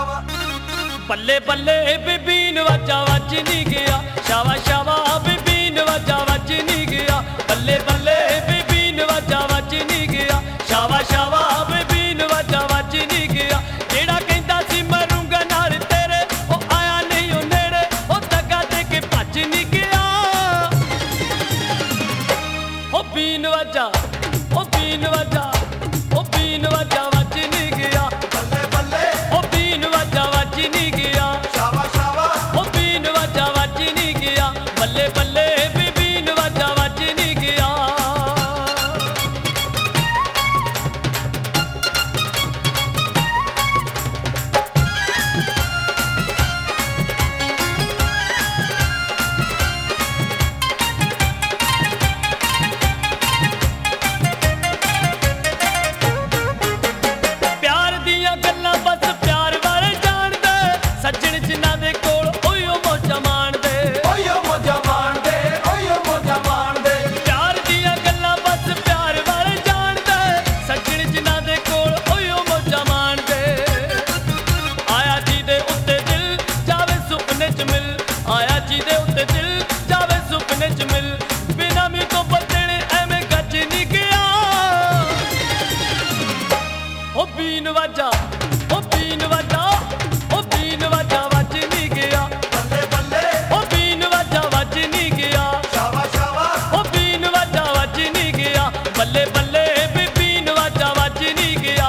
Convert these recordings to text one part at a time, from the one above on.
बल्ले बल्ले बीबी नवाजा वज नहीं गया, शावा शावा बीबी नवाजा वज नहीं गया। बल्ले बल्ले बीबी नवाजा वज नहीं गया, शावा शावा बीबी नवाजा वज नहीं गया। जेड़ा कहंदा सी मरूंगा नाल तेरे, ओ आया नहीं ओ नेड़े, ओ दगा दे के भज नहीं गया। ओ बीन वजा, ओ बीन वजा, ओ बीन वजा वज नहीं गया। बल्ले बल्ले ओ बीन वजा वज नहीं गया, शावा शावा ओ बीन वजा वज नहीं गया। बल्ले बल्ले बीबी नवाजा वज नहीं गया। प्यार दियां गल्लां बस प्यार वाले जाणदे, सज्जण जिन्हां दे कोल ओहिओ मौजां माणदे। ओयो मौजा माण दे, ओयो मौजा माण दे। प्यार दियां गल्लां बस प्यार वाले जाणदे, सज्जण जिन्हां दे कोल ओहिओ मौजां माणदे। आया जी दे उत्ते दिल जावे सुपने च मिल, आया जी दे उत्ते दिल जावे सुपने च मिल। बिना मी तो बदले एवें गज नहीं गया। ओ बीन वजा, ओ बीन वजा, ओ बीन वजा वज नहीं गया। बल्ले बल्ले ओ बीन वजा वज नहीं गया, शावा शावा ओ बीन वजा वज नहीं गया। बल्ले बल्ले बीबी नवाजा वज नहीं गया।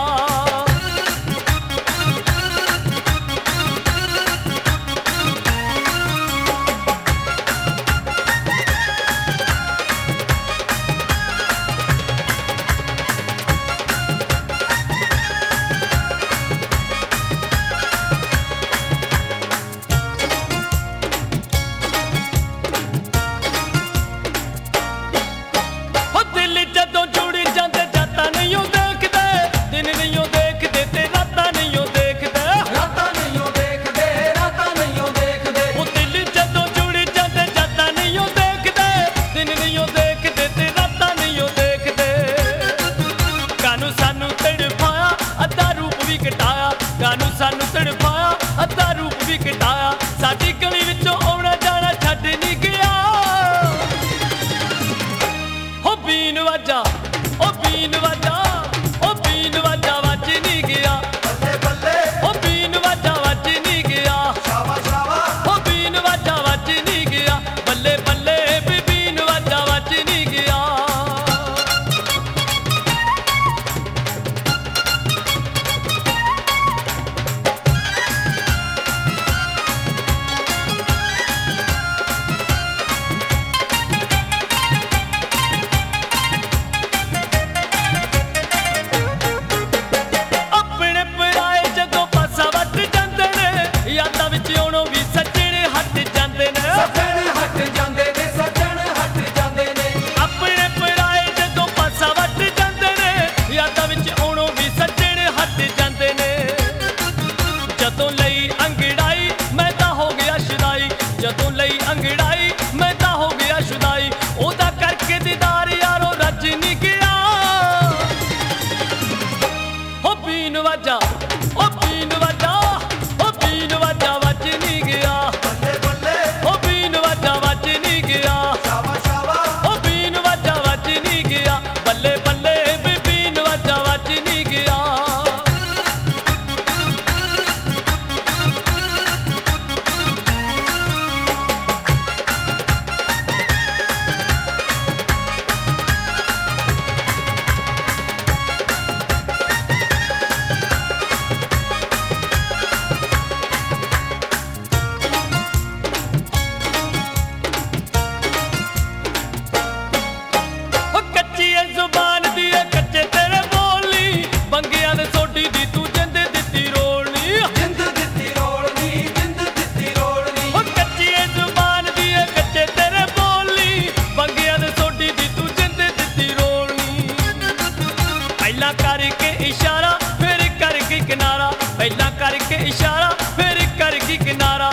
ओ दिल जदों जुड़ जांदे जाता नहीं ओ देखदे, दिन नहीं ओ देखदे ते रातां नहीं ओ देखदे। राता नहीं ओ देखदे, राता नहीं ओ देखदे। ओ दिल जदों जुड़ जांदे जाता नहीं ओ देखदे, दिन नहीं ओ देखदे ते रातां नहीं ओ देखदे। कानू सानू तड़पाया अद्धा रूप भी घटाया, कानू सानू तड़पाया अद्धा रूप भी घटाया। साडी गली विचों आउणा जाना छड्ड नहीं गया। ओ बीन वजा, ओ बीन वजा, ओ बीन वजा वज नहीं गया। बल्ले बल्ले ओ बीन वजा वज नहीं गया, शावा शावा ओ बीन वजा वज नहीं गया। बल्ले बल्ले बीबी नवाजा वज नहीं गया। अपने पराए जदों पासा वट जांदे ने, यादां विच आउणों भी सज्जण हट जांदे ने। सज्जण हट जांदे ने, सज्जण हट जांदे ने। अपने पराए जदों पासा वट जांदे ने, यादां विच आउणों भी सज्जण हट जांदे ने। जदों लई अंगड़ाई मैं तां हो गया शुदाई, जदों लई अंगड़ाई मैं तां हो गया शुदाई। ओदा करके दीदार यारो रज नहीं गया। ओ बीन वजा, ओ बीन वजा, ओ बीन वजा वज नहीं गया। बल्ले बल्ले ओ बीन वजा वज नहीं गया, शावा शावा ओ बीन वजा वज नहीं गया। बल्ले बल्ले बीबी नवाजा वज नहीं गया। ओ कच्ची ए जुबान दी ए कच्चे तेरे बोली, बंगियां दे सोडी दी तू जिंद दित्ती रोलनी। जिंद दित्ती रोलनी, जिंद दित्ती रोलनी। ओ कच्ची ए जुबान दी ए कच्चे तेरे बोली, बंगियां दे सोडी दी तू जिंद दित्ती रोलनी। पहला करके इशारा फिर करके किनारा, पहला करके इशारा फिर करके किनारा।